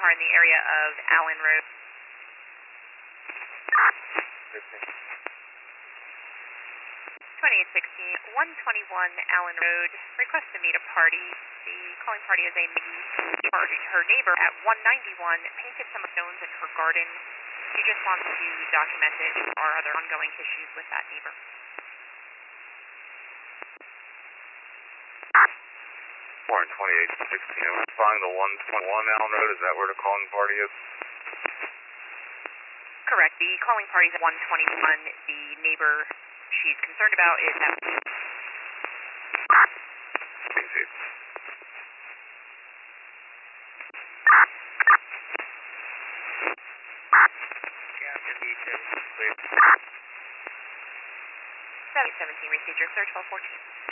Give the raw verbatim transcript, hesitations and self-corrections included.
car in the area of Allen Road. twenty-eight sixteen, one twenty-one Allen Road. Request to meet a party. The calling party is a party. Her neighbor at one ninety-one painted some stones in her garden. She just wants to document it or other ongoing issues with that neighbor. Warren twenty-eight sixteen, I'm responding to one twenty-one Allen Road. Is that where the calling party is? Correct. The calling party is at one twenty-one. The neighbor she's concerned about is at... Easy. seven seventeen, received your clear twelve fourteen.